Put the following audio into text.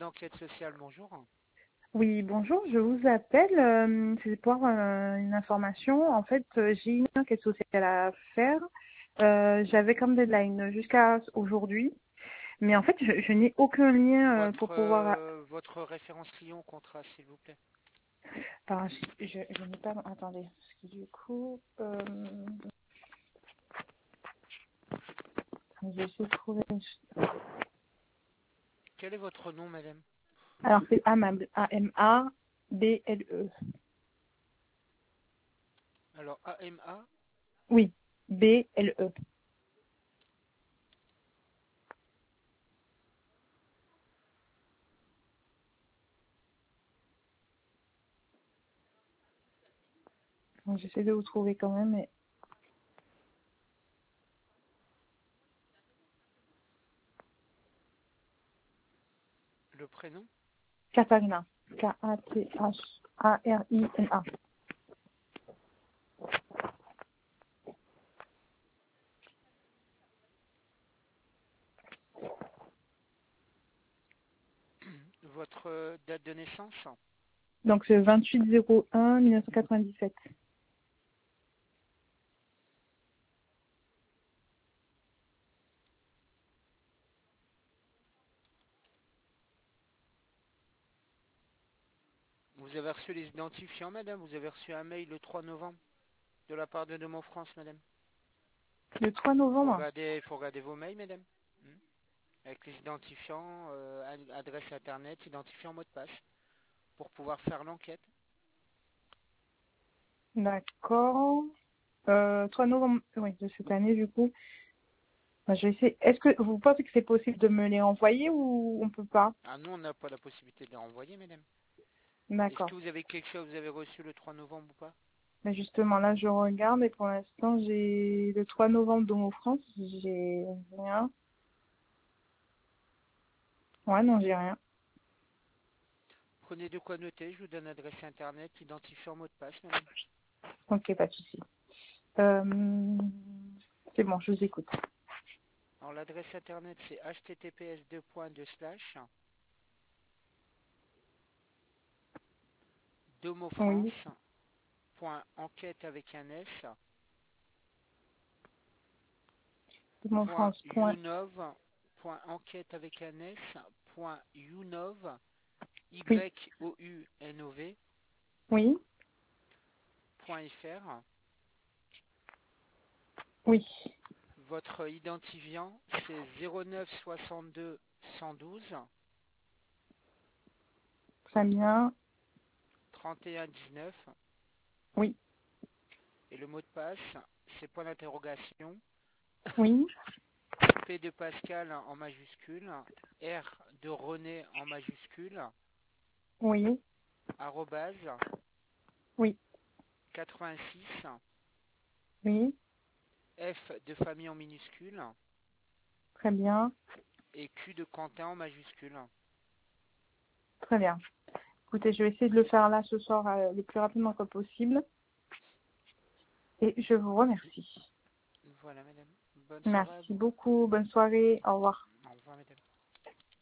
enquête sociale, bonjour. Oui, bonjour, je vous appelle, c'est pour avoir une information. En fait, j'ai une enquête sociale à faire. J'avais comme deadline jusqu'à aujourd'hui, mais en fait, je n'ai aucun lien pour pouvoir... Votre référence client au contrat, s'il vous plaît. Enfin, je n'ai pas... Attendez, parce que du coup... je vais essayer de trouver... Quel est votre nom, madame? Alors, c'est Amable, A-M-A-B-L-E. Alors, AMA, Oui, B-L-E. Donc, j'essaie de vous trouver quand même, mais... le prénom? Katharina. K-A-T-H-A-R-I-N-A. Votre date de naissance? Donc, c'est 28-01-1997. Vous avez reçu les identifiants, madame? Vous avez reçu un mail le 3 novembre de la part de Demo France, madame? Le 3 Faut novembre. regarder, faut regarder vos mails, madame. Avec les identifiants, adresse internet, identifiant, mot de passe, pour pouvoir faire l'enquête. D'accord. 3 novembre, oui, de cette année, du coup. Bah, je vais essayer. Est-ce que vous pensez que c'est possible de me les envoyer ou on peut pas? Ah, nous, on n'a pas la possibilité de les renvoyer, madame. Est-ce D'accord. que vous avez quelque chose, vous avez reçu le 3 novembre ou pas? Mais justement, là, je regarde et pour l'instant, j'ai le 3 novembre de mon France. J'ai rien. Ouais, non, j'ai rien. Prenez de quoi noter, je vous donne adresse internet, identifiant, mot de passe, madame. Ok, pas de souci. Euh, c'est bon, je vous écoute. Alors l'adresse internet c'est https:// Oui. domofrance.enquête avec un s Mon point France. Point. younov enquête avec un s point younov Oui. younov Oui. point fr. Oui. Votre identifiant c'est 09 62 112 Très bien. 31 19 Oui. et le mot de passe c'est point d'interrogation Oui. P de Pascal en majuscule, R de René en majuscule, Oui. arrobase, Oui. 86, Oui. F de famille en minuscule, Très bien. et Q de Quentin en majuscule. Très bien. Écoutez, je vais essayer de le faire là ce soir le plus rapidement que possible. Et je vous remercie. Voilà, madame. Bonne soirée à Merci vous. beaucoup. Bonne soirée. Au revoir. Au revoir, madame.